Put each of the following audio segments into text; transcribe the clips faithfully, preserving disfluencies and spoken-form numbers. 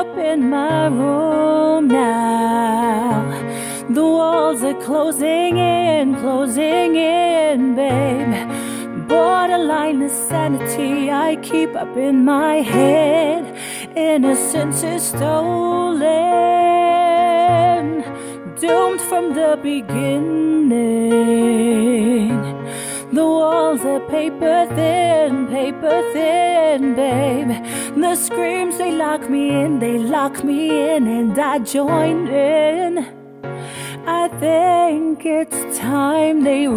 up in my room now. The walls are closing in, closing in, babe. Borderline insanity I keep up in my head. Innocence is stolen, doomed from the beginning. The walls are paper thin, paper thin, babe. The screams, they lock me in, they lock me in, and I join in. I think it's time they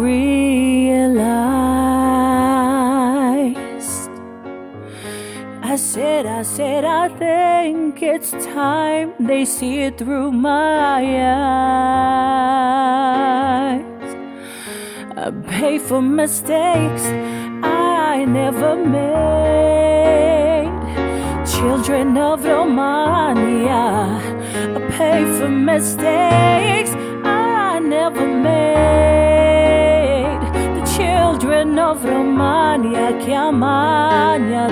realized. I said, I said, I think it's time they see it through my eyes. I pay for mistakes I never made. Children of Romania, I pay for mistakes I never made. The children of Romania, chiamania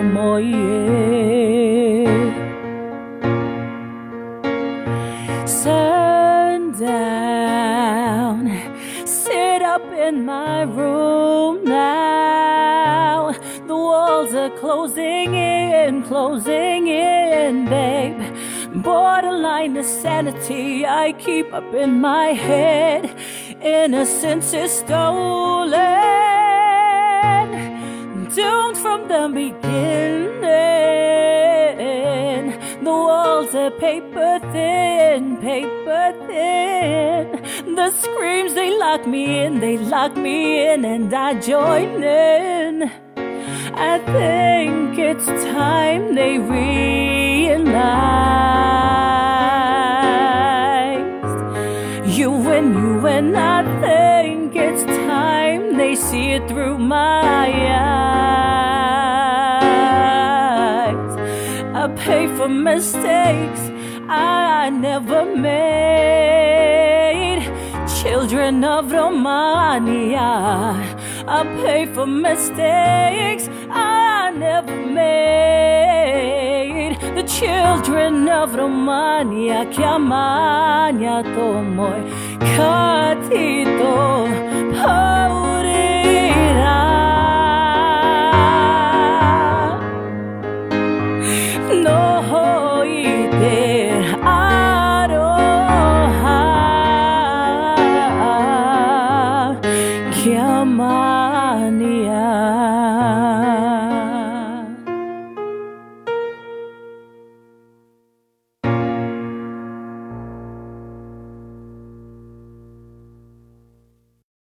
Tomoye. Sundown, sit up in my room now. The walls are closing in, closing in, babe. Borderline insanity I keep up in my head. Innocence is stolen, doomed from the beginning. The walls are paper thin, paper thin. The screams, they lock me in, they lock me in, and I join in. I think it's time they realized. You win, you win, I think it's time they see it through my eyes. I pay for mistakes I never made. Children of Romania, I pay for mistakes I never made. The children of Romania, chiamania Tomoy, Katito, Paul.